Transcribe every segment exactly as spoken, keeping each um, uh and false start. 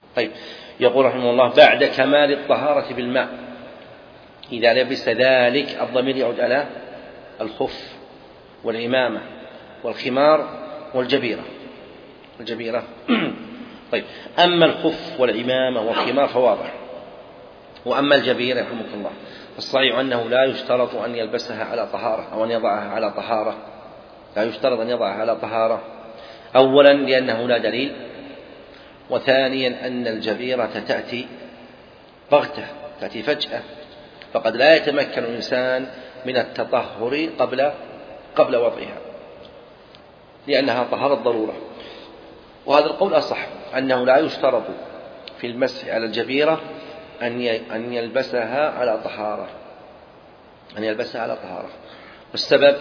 طيب، يقول رحمه الله: بعد كمال الطهارة بالماء إذا لبس ذلك. الضمير يعود على الخف والعمامة والخمار والجبيرة الجبيرة طيب، أما الخف والعمامة والخمار فواضح، وأما الجبيرة رحمك الله فالصحيح أنه لا يشترط أن يلبسها على طهارة أو أن يضعها على طهارة. لا يشترط أن يضعها على طهارة، أولا لأنه لا دليل، وثانيا أن الجبيرة تأتي بغتة، تأتي فجأة، فقد لا يتمكن الإنسان من التطهر قبل قبل وضعها، لأنها طهارة ضرورة. وهذا القول أصح، أنه لا يشترط في المسح على الجبيرة أن يلبسها على طهارة أن يلبسها على طهارة والسبب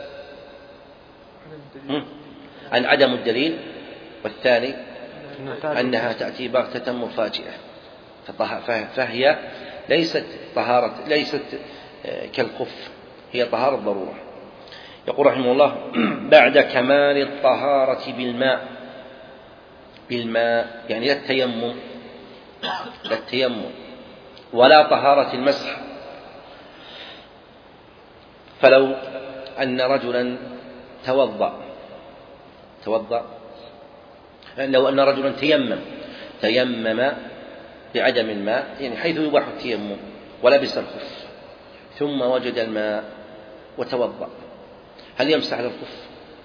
أن عدم الدليل، والثاني أنها تأتي بغتة مفاجئة، فهي ليست طهارة ليست كالخف، هي طهارة ضرورة. يقول رحمه الله: بعد كمال الطهارة بالماء. بالماء يعني لا التيمم لا التيمم ولا طهارة المسح. فلو أن رجلا توضأ توضأ لو أن رجلا تيمم تيمم بعدم الماء، يعني حيث يباح التيمم، ولبس الخف ثم وجد الماء وتوضأ، هل يمسح على الخف؟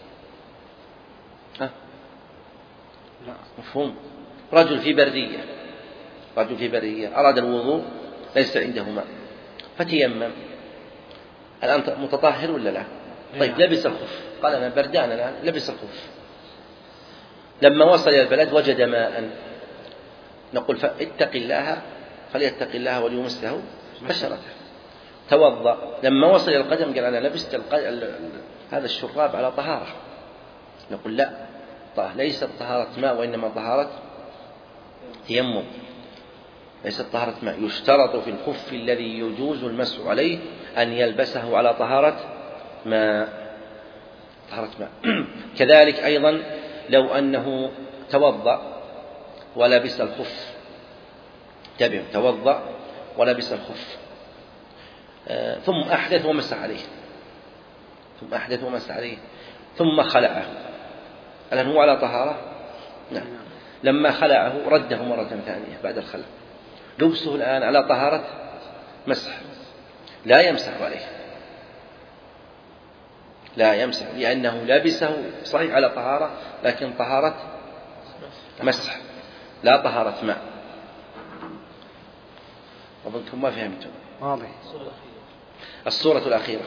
ها؟ مفهوم؟ رجل في برية رجل في برية أراد الوضوء، ليس عنده ماء فتيمم، الآن متطهر ولا لا؟ طيب، لبس الخف، قال أنا بردان الآن، لبس الخف، لما وصل إلى البلد وجد ماء، نقول فاتق الله فليتق الله وليمسه بشرته. توضأ، لما وصل إلى القدم قال أنا لبست هذا الشراب على طهارة، نقول لا، ليست طهارة ماء وإنما طهارة تيمم، ليست طهارة ماء. يشترط في الخف الذي يجوز المسح عليه أن يلبسه على طهارة ماء طهارة ماء كذلك أيضا لو أنه توضأ ولبس الخف، تبع توضأ ولبس الخف آه ثم أحدث ومسح عليه ثم أحدث ومسح عليه ثم خلعه، الآن هو على طهارة؟ نعم. لما خلعه رده مرة ثانية بعد الخلع، لبسه الآن على طهارة مسح، لا يمسح عليه، لا يمسح، لأنه لبسه صحيح على طهارة، لكن طهارة مسح لا طهارة ماء. أظنكم ما فهمتم. واضح. الصورة الأخيرة: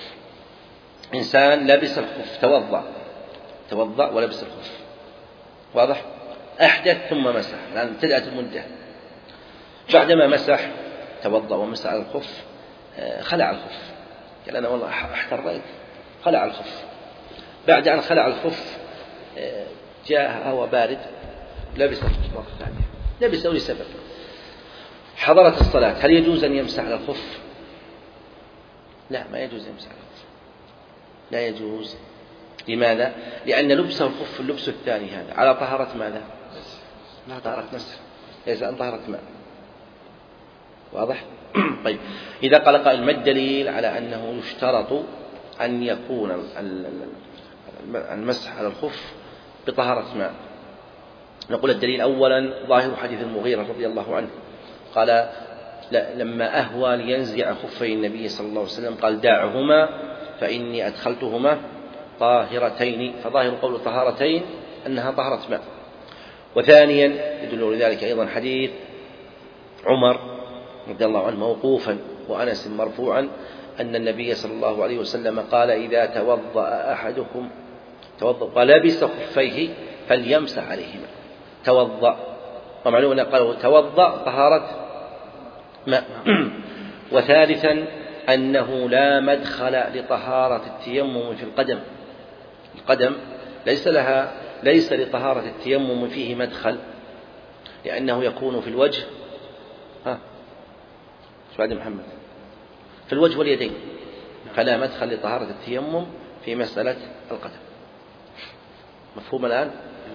إنسان لبس الخف، توضأ توضأ ولبس الخف، واضح؟ أحدث ثم مسح، الآن ابتدأت المدة، بعدما مسح توضأ ومسح على الخف خلع الخف، قال أنا والله احتريت، خلع الخف. بعد أن خلع الخف جاء هواء بارد، لبس الخف مرة ثانية، لبسه لسبب، حضرت الصلاة، هل يجوز أن يمسح على الخف؟ لا، ما يجوز يمسح على الخف، لا يجوز. لماذا؟ لأن لبسه الخف اللبس الثاني هذا على طهارة ماذا؟ طهارة مسح، ليس عن طهارة ماء، واضح؟ طيب، إذا قال قائل: ما الدليل على أنه يشترط أن يكون المسح على الخف بطهارة ماء؟ نقول الدليل أولا ظاهر حديث المغيرة رضي الله عنه، قال لما أهوى لينزع خفي النبي صلى الله عليه وسلم قال: دعهما فإني أدخلتهما طاهرتين، فظاهر قول طهارتين أنها طهارة ماء. وثانيا يدل لذلك أيضا حديث عمر رضي الله عنه موقوفا وأنس مرفوعا أن النبي صلى الله عليه وسلم قال: إذا توضأ أحدكم توضأ ولبس خفيه فليمسح عليهما. توضأ، ومعلوم أنه قال توضأ طهارة ماء. وثالثا أنه لا مدخل لطهارة التيمم في القدم، القدم ليس لها ليس لطهارة التيمم فيه مدخل، لأنه يكون في الوجه ها شو بعد محمد في الوجه واليدين، فلا مدخل لطهارة التيمم في مسألة القدم. مفهوم الآن؟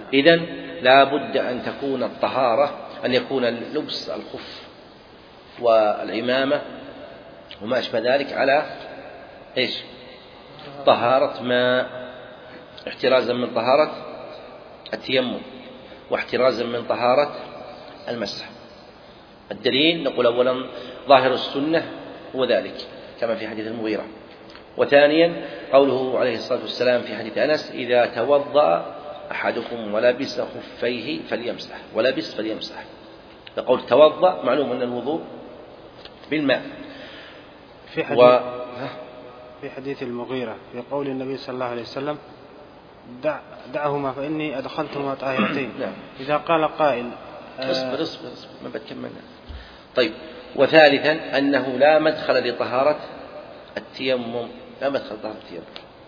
إذن لا بد أن تكون الطهارة أن يكون لبس الخف والعمامة وما أشبه ذلك على إيش؟ طهارة ماء، احترازا من طهارة التيمم واحترازا من طهارة المسح. الدليل نقول أولا ظاهر السنة هو ذلك كما في حديث المغيرة، وثانيا قوله عليه الصلاة والسلام في حديث أنس إذا توضأ أحدكم ولبس خفيه فليمسح، ولبس فليمسح. فقول توضأ معلوم أن الوضوء بالماء. في حديث, و... في حديث المغيرة في قول النبي صلى الله عليه وسلم دع دعهما فإني أدخلتهما طاهرتين. نعم. إذا قال قائل اصبر اصبر اصبر ما بتكملنا. طيب، وثالثا أنه لا مدخل لطهارة التيمم، لا مدخل لطهارة التيمم.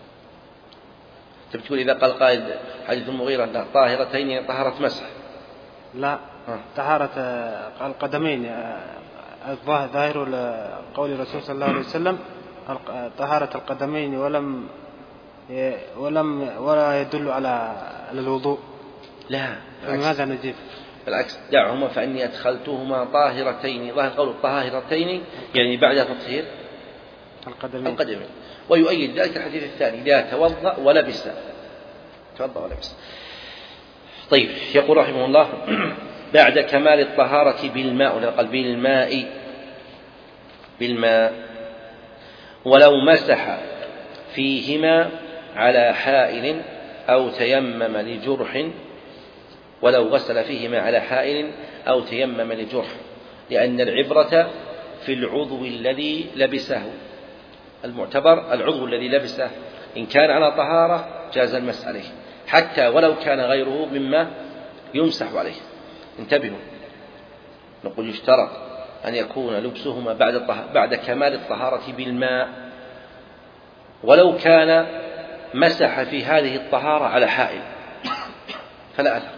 تقول إذا قال قائل حديث المغيرة طاهرتين طهارة مسح، لا آه. طهارة القدمين. الظاهر قول الرسول صلى الله عليه وسلم طهارة القدمين ولم ولم ولا يدل على الوضوء. لا، فماذا نجيب؟ بالعكس، دعهما فإني أدخلتهما طاهرتين. ظاهر قول الطاهرتين يعني بعد تطهير القدمين. القدمين. ويؤيد ذلك الحديث الثاني لا توضأ ولبس، توضأ ولبس. طيب، يقول رحمه الله بعد كمال الطهارة بالماء، ولا قال بالماء بالماء ولو مسح فيهما على حائل أو تيمم لجرح، ولو غسل فيهما على حائل أو تيمم لجرح، لأن العبرة في العضو الذي لبسه. المعتبر العضو الذي لبسه، إن كان على طهارة جاز المسح عليه حتى ولو كان غيره مما يمسح عليه. انتبهوا، نقول يشترط أن يكون لبسهما بعد بعد كمال الطهارة بالماء، ولو كان مسح في هذه الطهارة على حائل فلا أثر،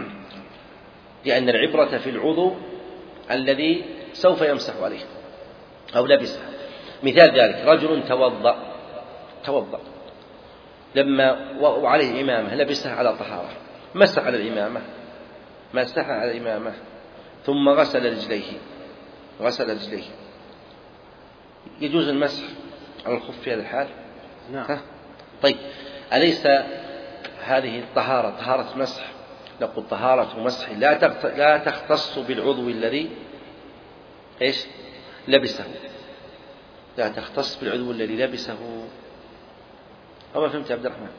لأن العبرة في العضو الذي سوف يمسح عليه أو لبسه. مثال ذلك رجل توضأ توضأ لما وعليه إمامة لبسها على طهارة، مسح على الإمامة مسح على الإمامة ثم غسل رجليه غسل رجليه يجوز المسح على الخف في هذا الحال؟ نعم. طيب، أليس هذه الطهارة طهارة مسح؟ نقول طهارة مسح لا تختص بالعضو الذي إيش لبسه، لا تختص بالعضو الذي لبسه. أما فهمت يا عبد الرحمن؟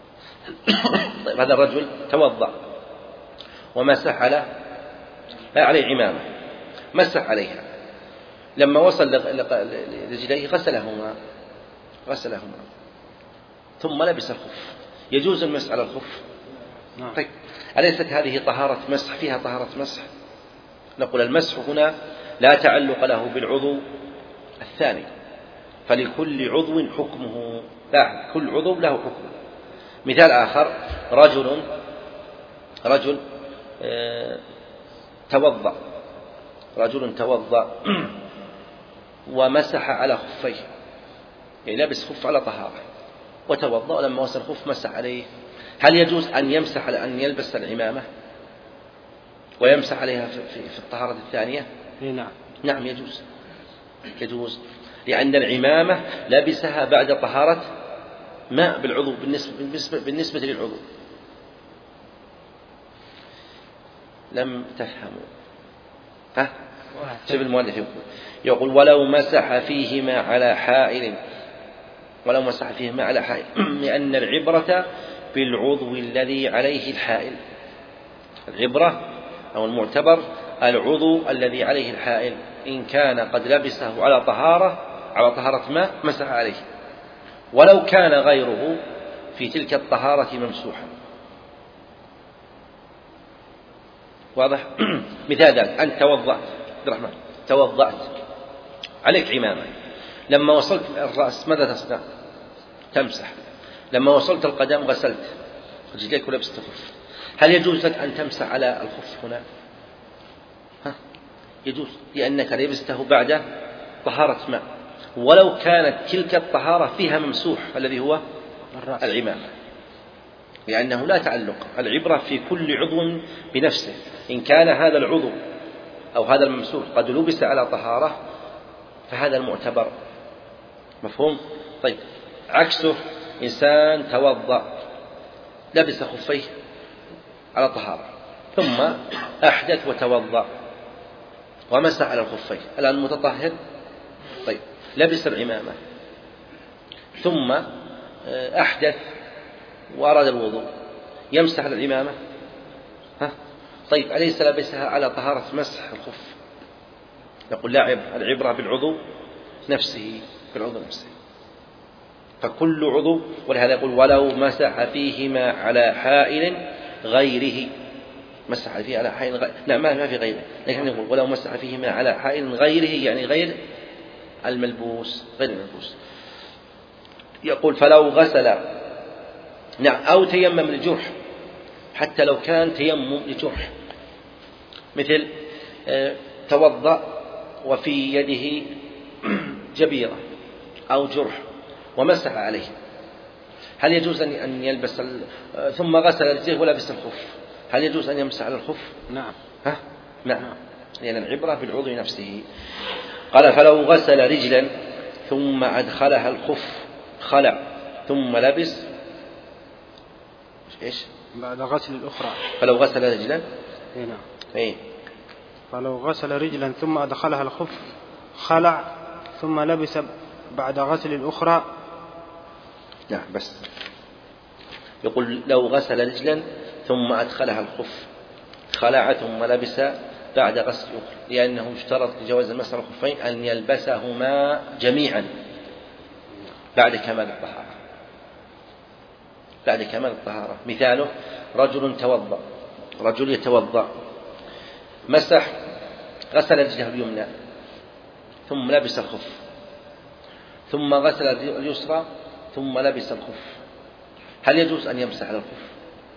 طيب، هذا الرجل توضأ ومسح على عليه عمامة، مسح عليها، لما وصل لرجليه غسلهما غسلهما ثم لبس الخف، يجوز المسح على الخف؟ طيب، أليست هذه طهارة مسح فيها طهارة مسح؟ نقول المسح هنا لا تعلق له بالعضو الثاني، فلكل عضو حكمه، لا كل عضو له حكمه. مثال آخر رجل رجل اه توضأ رجل توضأ ومسح على خفيه، يعني لبس خف على طهارة وتوضأ، لما وصل الخف مسح عليه. هل يجوز أن يمسح على أن يلبس العمامة ويمسح عليها في, في الطهارة الثانية؟ نعم نعم يجوز يجوز لأن العمامة لبسها بعد طهارة ماء بالعضو بالنسبة, بالنسبة, بالنسبة للعضو. لم تفهموا؟ ها؟ شوف المؤلف يقول يقول ولو مسح فيهما على حائل ولو مسح فيهما على حائل لأن العبرة بالعضو الذي عليه الحائل. العبرة أو المعتبر العضو الذي عليه الحائل، إن كان قد لبسه على طهارة على طهارة ماء مسح عليه، ولو كان غيره في تلك الطهارة ممسوحا. واضح؟ مثال ذلك أنت توضأت عبد الرحمن توضأت عليك عمامة، لما وصلت الرأس ماذا تصنع؟ تمسح. لما وصلت القدم غسلت رجليك ولبست الخف. هل يجوز لك أن تمسح على الخف هنا؟ ها؟ يجوز، لأنك لبسته بعد طهارة ماء، ولو كانت تلك الطهارة فيها ممسوح الذي هو الرأس. العمامة. لأنه لا تعلق، العبرة في كل عضو بنفسه. إن كان هذا العضو أو هذا الممسوح قد لبس على طهارة فهذا المعتبر. مفهوم؟ طيب عكسه، إنسان توضأ لبس خفيه على طهارة ثم أحدث وتوضأ ومسح على الخفين، الآن المتطهر طيب لبس العمامة ثم أحدث وأراد الوضوء، يمسح على العمامة؟ ها؟ طيب أليس لبسها على طهارة مسح الخف؟ نقول لا عبرة، العبرة بالعضو نفسه، بالعضو نفسه. فكل عضو، ولهذا يقول ولو مسح فيهما على حائل غيره، مسح فيه على حائل غيره، لا ما في غيره، لكن يقول ولو مسح فيهما على حائل غيره، يعني غير الملبوس، غير الملبوس. يقول فلو غسل، نعم، أو تيمم للجرح، حتى لو كان تيمم لجرح، مثل توضأ وفي يده جبيرة أو جرح ومسح عليه، هل يجوز أن يلبس ثم غسل رجله ولبس الخف، هل يجوز أن يمسح على الخف؟ نعم. ها؟ نعم، لأن يعني العبرة بالعضو نفسه. قال فلو غسل رجلا ثم أدخلها الخف خلع ثم لبس إيش؟ بعد غسل الأخرى. فلو غسل رجلا، نعم، إيه؟ فلو غسل رجلا ثم أدخلها الخف خلع ثم لبس بعد غسل الأخرى. نعم بس يقول لو غسل رجلا ثم أدخلها الخف خلع ثم لبس بعد غسل الأخرى، لأنه يشترط لجواز المسح على الخفين أن يلبسهما جميعا بعد كمال الطهارة، بعد كمال الطهارة. مثاله رجل توضأ، رجل يتوضأ مسح غسل رجله اليمنى ثم لبس الخف ثم غسل اليسرى ثم لبس الخف، هل يجوز أن يمسح على الخف؟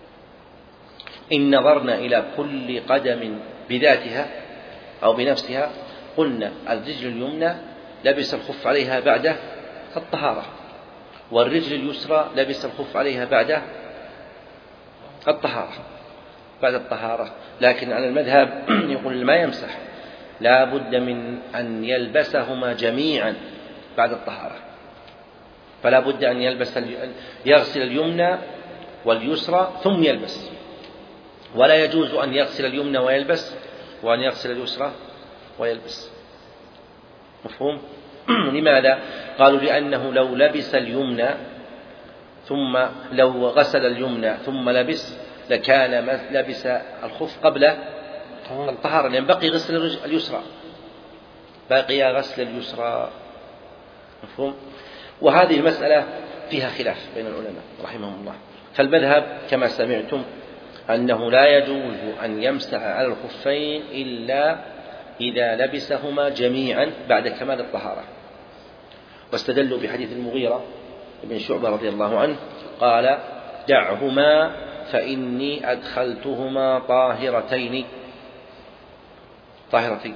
إن نظرنا إلى كل قدم بذاتها أو بنفسها قلنا الرجل اليمنى لبس الخف عليها بعد الطهارة، والرجل اليسرى لبس الخف عليها بعد الطهارة، بعد الطهارة. لكن على المذهب يقول ما يمسح، لا بد من أن يلبسهما جميعا بعد الطهارة، فلا بد أن يلبس يغسل اليمنى واليسرى ثم يلبس، ولا يجوز أن يغسل اليمنى ويلبس وأن يغسل اليسرى ويلبس. مفهوم؟ لماذا؟ قالوا لأنه لو لبس اليمنى ثم لو غسل اليمنى ثم لبس لكان لبس الخف قبل الطهارة، لأن بقي غسل اليسرى، بقي غسل اليسرى. مفهوم؟ وهذه المسألة فيها خلاف بين العلماء رحمهم الله، فالمذهب كما سمعتم أنه لا يجوز أن يمسح على الخفين إلا إذا لبسهما جميعا بعد كمال الطهارة، واستدلوا بحديث المغيرة بن شعبة رضي الله عنه قال دعهما فإني أدخلتهما طاهرتين طاهرتين.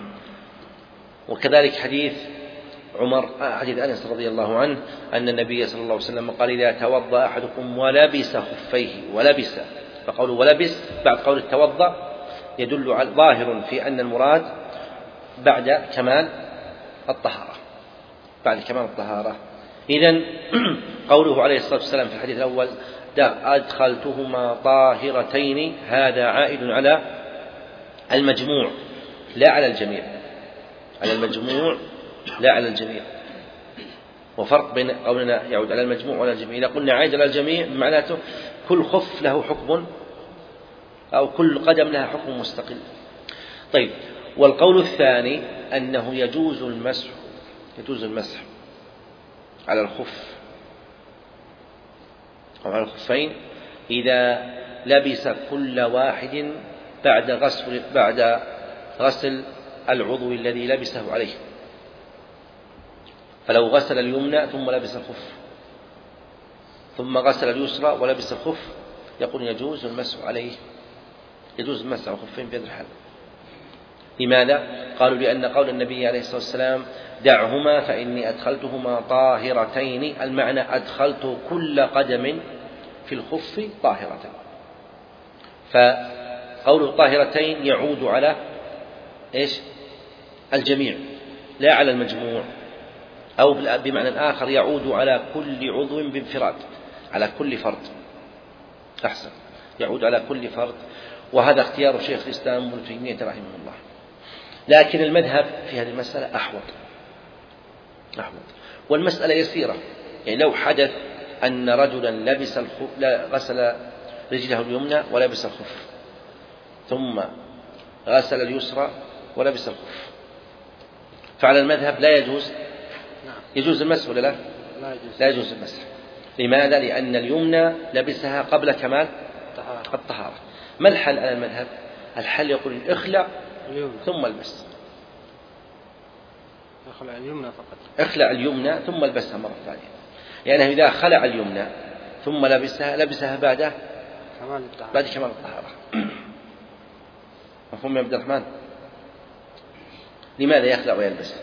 وكذلك حديث عمر حديث أنس رضي الله عنه أن النبي صلى الله عليه وسلم قال إذا توضأ أحدكم ولبس خفيه، ولبس، فقولوا ولبس بعد قول التوضأ يدل على ظاهر في أن المراد بعد كمال الطهارة، بعد كمال الطهارة. إذن قوله عليه الصلاة والسلام في الحديث الأول أدخلتهما طاهرتين هذا عائد على المجموع لا على الجميع، على المجموع لا على الجميع، وفرق بين قولنا يعود على المجموع وعلى الجميع. إذا قلنا عائد على الجميع معناته كل خف له حكم أو كل قدم لها حكم مستقل. طيب، والقول الثاني أنه يجوز المسح، يجوز المسح على الخف أو على الخفين إذا لبس كل واحد بعد غسل بعد غسل العضو الذي لبسه عليه، فلو غسل اليمنى ثم لبس الخف ثم غسل اليسرى ولبس الخف يقول يجوز المسح عليه، يجوز المسح على الخفين بهذا الحال. لماذا؟ قالوا لأن قول النبي عليه الصلاة والسلام دعهما فإني أدخلتهما طاهرتين، المعنى أدخلت كل قدم في في الخف طاهرة. فقول طاهرتين يعود على إيش؟ الجميع لا على المجموع، أو بمعنى آخر يعود على كل عضو بانفراد، على كل فرد. أحسن، يعود على كل فرد، وهذا اختيار شيخ الإسلام ابن تيمية رحمه الله. لكن المذهب في هذه المسألة أحوط أحوط والمسألة يسيرة. يعني لو حدث أن رجلا لبس الخف، غسل رجله اليمنى ولبس الخف، ثم غسل اليسرى ولبس الخف، فعلى المذهب لا يجوز يجوز المسح ولا لا؟ لا يجوز المسح. لماذا؟ لأن اليمنى لبسها قبل كمال الطهارة. ما الحل على المذهب؟ الحل يقول اخلع ثم البس، اخلع اليمنى فقط، اخلع اليمنى ثم البسها مرة ثانية، لأنه إذا خلع اليمنى ثم لبسها لبسها بعد كمال الطهارة. بعد كمال الطهارة. مفهوم يا عبد الرحمن؟ لماذا يخلع ويلبس؟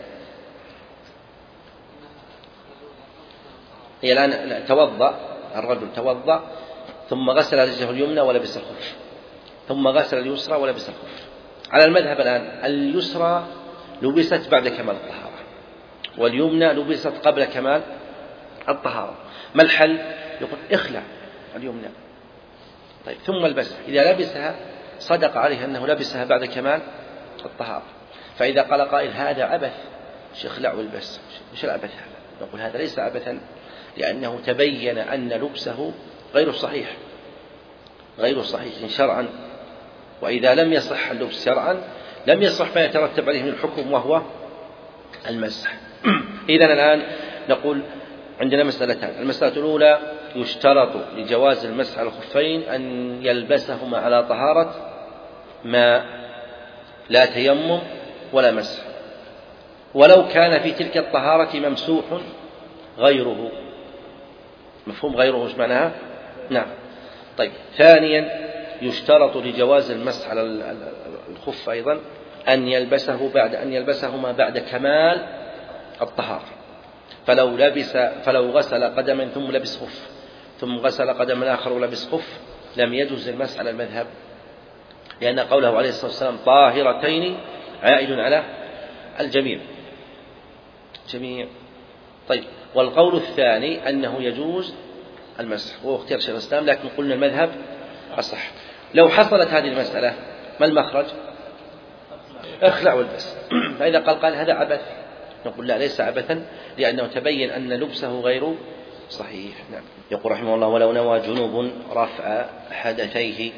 هي الآن توضأ الرجل توضأ ثم غسل رجله اليمنى ولبس الخف، ثم غسل اليسرى ولبس الخف. على المذهب الآن اليسرى لبست بعد كمال الطهارة، واليمنى لبست قبل كمال الطهارة. ما الحل؟ يقول اخلع اليمنى طيب ثم البسها. إذا لبسها صدق عليه أنه لبسها بعد كمال الطهارة. فإذا قال قائل هذا عبث، اخلع والبس، مش العبث هذا؟ نقول هذا ليس عبثا، لأنه تبين أن لبسه غير صحيح غير صحيح شرعا، وإذا لم يصح اللبس شرعا لم يصح ما يترتب عليه من الحكم وهو المسح. إذن الآن نقول عندنا مسألتان. المسألة الأولى يشترط لجواز المسح على الخفين أن يلبسهما على طهارة ما لا تيمم ولا مسح، ولو كان في تلك الطهارة ممسوح غيره. مفهوم غيره ايش معناها؟ نعم. طيب ثانيا يشترط لجواز المسح على الخف أيضا أن يلبسه بعد أن يلبسهما بعد كمال الطهارة. فلو لبس فلو غسل قدما ثم لبس خف، ثم غسل قدما آخر ولبس خف، لم يجوز المسح على المذهب، لأن قوله عليه الصلاة والسلام طاهرتين عائد على الجميع جميع. طيب والقول الثاني أنه يجوز المسح، وهو اختيار شيخ الإسلام، لكن قلنا المذهب أصح. لو حصلت هذه المسألة ما المخرج؟ اخلع والبس. فإذا قال قال هذا عبث، نقول لا ليس عبثا، لأنه تبين أن لبسه غير صحيح. نعم. يقول رحمه الله ولو نوى جنوب رفع حدثيه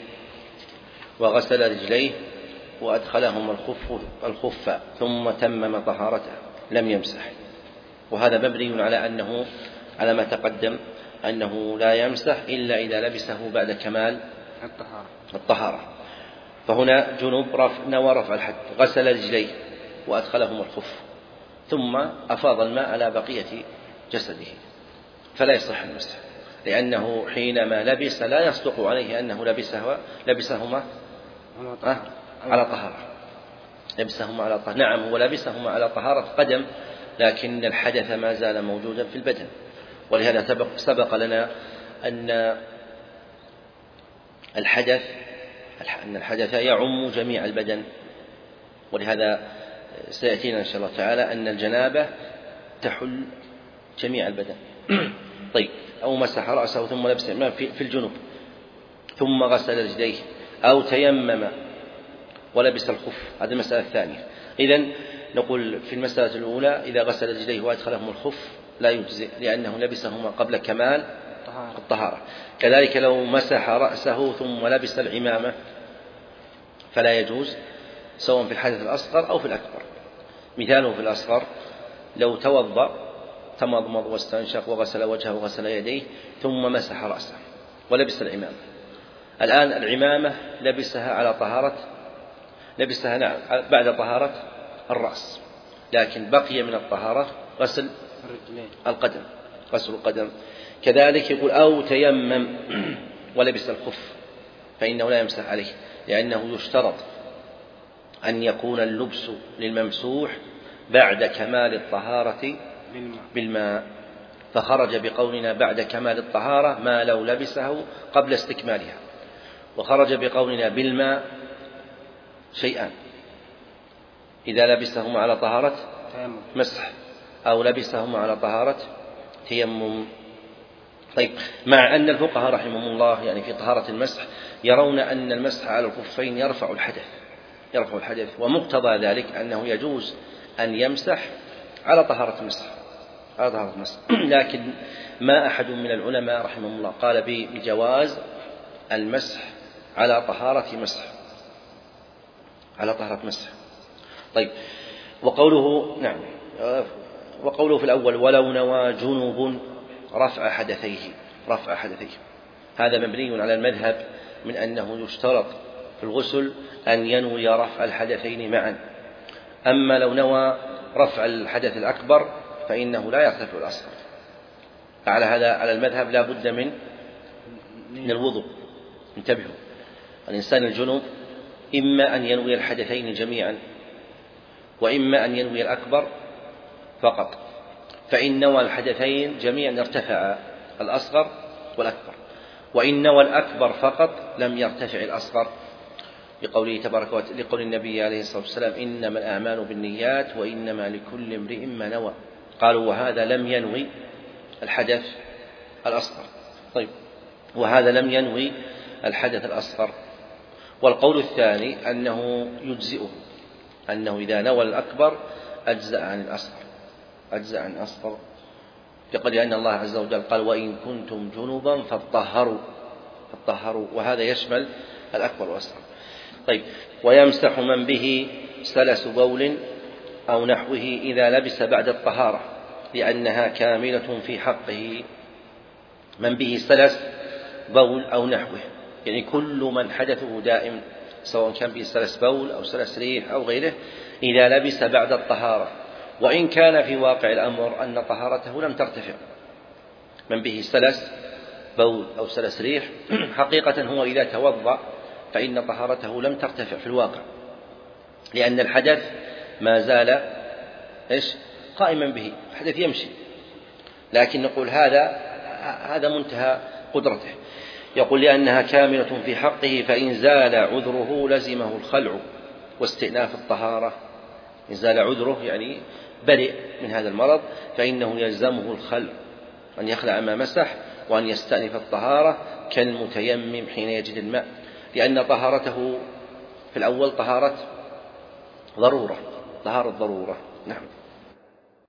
وغسل رجليه وأدخلهما الخف الخف ثم تمم طهارته لم يمسح. وهذا مبني على أنه على ما تقدم أنه لا يمسح إلا إذا لبسه بعد كمال الطهارة. الطهارة. فهنا جنوب رفع نوى رفع الحدث، غسل رجليه وأدخلهما الخف ثم أفاض الماء على بقية جسده، فلا يصح المسح، لأنه حينما لبس لا يصدق عليه أنه لبسه لبسهما على طهارة لبسهما على طهارة. نعم هو لبسهما على طهارة قدم، لكن الحدث ما زال موجودا في البدن. ولهذا سبق, سبق لنا أن الحدث أن الحدث يعم جميع البدن، ولهذا سيأتينا إن شاء الله تعالى أن الجنابة تحل جميع البدن. طيب أو مسح رأسه ثم لبس الماء في الجنوب ثم غسل رجليه أو تيمم ولبس الخف، هذه المسألة الثانية. إذن نقول في المسألة الأولى إذا غسل رجليه وأدخلهم الخف لا يجزئ، لأنه لبسهما قبل كمال الطهارة. كذلك لو مسح رأسه ثم لبس العمامة فلا يجوز، سواء في الحدث الأصغر أو في الأكبر. مثاله في الأصغر لو توضأ تمضمض واستنشق وغسل وجهه وغسل يديه ثم مسح رأسه ولبس العمامة. الآن العمامة لبسها على طهارة لبسها نعم بعد طهارة الرأس، لكن بقي من الطهارة غسل القدم غسل القدم. كذلك يقول أو تيمم ولبس الخف فإنه لا يمسح عليه، لأنه يشترط أن يكون اللبس للممسوح بعد كمال الطهارة بالماء. فخرج بقولنا بعد كمال الطهارة ما لو لبسه قبل استكمالها، وخرج بقولنا بالماء شيئان: إذا لبسهما على طهارة مسح أو لبسهما على طهارة تيمم. طيب، مع أن الفقهاء رحمهم الله يعني في طهارة المسح يرون أن المسح على الخفين يرفع الحدث يرفع الحدث ومقتضى ذلك أنه يجوز أن يمسح على طهارة المسح على طهارة المسح لكن ما أحد من العلماء رحمهم الله قال بجواز المسح على طهارة مسح على طهارة مسح. طيب، وقوله نعم وقوله في الأول: ولو نوى جنوب رفع حدثيه رفع حدثيه هذا مبني على المذهب من أنه يشترط في الغسل أن ينوي رفع الحدثين معا. أما لو نوى رفع الحدث الأكبر فإنه لا يرتفع الأصغر. على هذا على المذهب لا بد من من الوضوء. انتبهوا، الإنسان الجنوب إما أن ينوي الحدثين جميعا وإما أن ينوي الأكبر فقط، فإن نوى الحدثين جميعا ارتفع الأصغر والأكبر، وإن نوى الأكبر فقط لم يرتفع الأصغر، لقوله تبارك وتعالى لقول النبي عليه الصلاة والسلام: إنما الأعمال بالنيات وإنما لكل امرئ ما نوى. قالوا: وهذا لم ينوي الحدث الأصغر. طيب، وهذا لم ينوي الحدث الأصغر. والقول الثاني أنه يجزئه، أنه إذا نوى الأكبر أجزأ عن الأصغر أجزأ عن الأصغر يقول لأن الله عز وجل قال: وإن كنتم جنوبا فاطهروا فاطهروا وهذا يشمل الأكبر والأصغر. طيب، ويمسح من به سلس بول أو نحوه إذا لبس بعد الطهارة، لأنها كاملة في حقه. من به سلس بول أو نحوه يعني كل من حدثه دائم، سواء كان به سلس بول أو سلس ريح أو غيره، إذا لبس بعد الطهارة، وإن كان في واقع الأمر أن طهارته لم ترتفع. من به سلس بول أو سلس ريح حقيقة هو إذا توضأ فإن طهارته لم ترتفع في الواقع، لأن الحدث ما زال إيش قائما به، الحدث يمشي، لكن نقول هذا هذا منتهى قدرته. يقول: لأنها كاملة في حقه، فإن زال عذره لزمه الخلع واستئناف الطهارة. إن زال عذره يعني برئ من هذا المرض، فإنه يلزمه الخلع، أن يخلع ما مسح وأن يستأنف الطهارة كالمتيمم حين يجد الماء، لأن طهارته في الأول طهارة ضرورة طهارة ضرورة. نعم.